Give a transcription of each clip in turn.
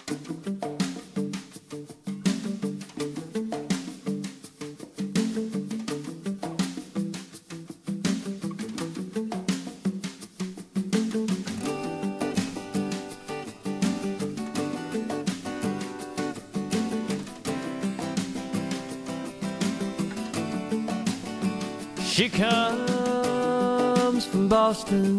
She comes from Boston,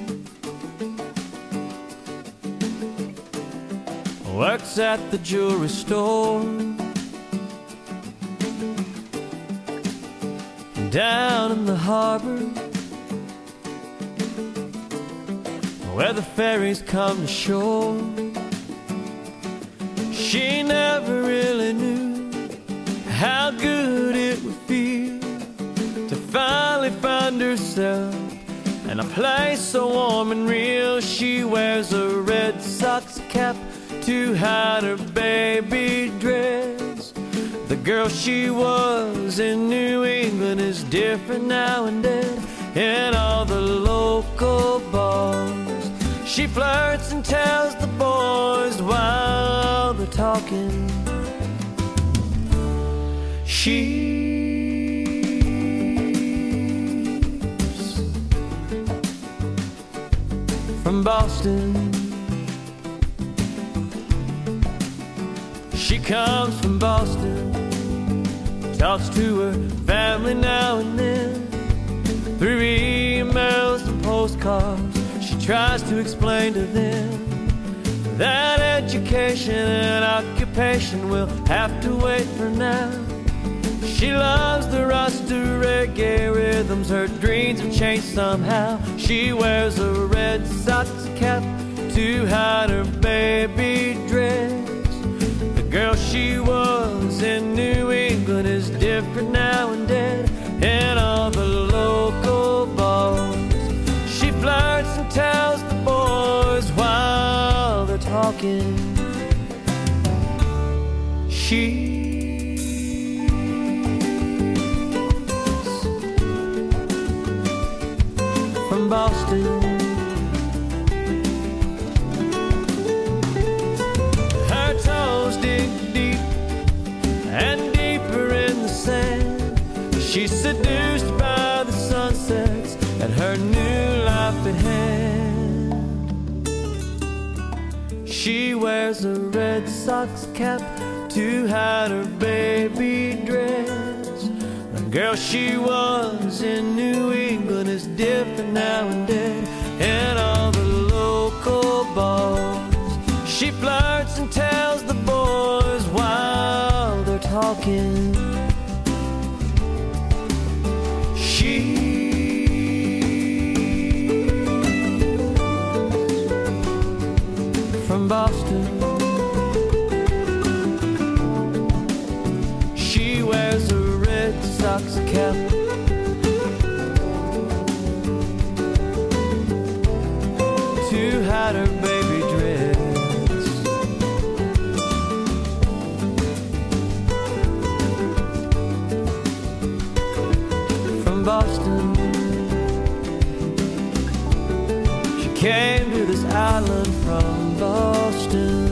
works at the jewelry store, down in the harbor where the ferries come to shore. She never really knew how good it would feel to finally find herself in a place so warm and real. She wears a Red Sox cap to hide her baby dress. The girl she was in New England is different now and then. In all the local bars, she flirts and tells the boys while they're talking. She's from Boston. She comes from Boston, talks to her family now and then, through emails and postcards. She tries to explain to them that education and occupation will have to wait for now. She loves the Rasta reggae rhythms, her dreams have changed somehow. She wears a Red Sox cap to hide her baby dress. The girl she was in New England is different now and then. In all the local bars, she flirts and tells the boys while they're talking. She's from Boston. Her toes dig deep and deeper in the sand. She's seduced by the sunsets and her new life at hand. She wears a Red Sox cap to hide her baby dress. The girl she was in New England is different now and then. In all the local bars, she flirts and tells the boys while they're talking. From Boston, she wears a Red Sox cap to hide her baby dress. From Boston, she came to this island from Boston.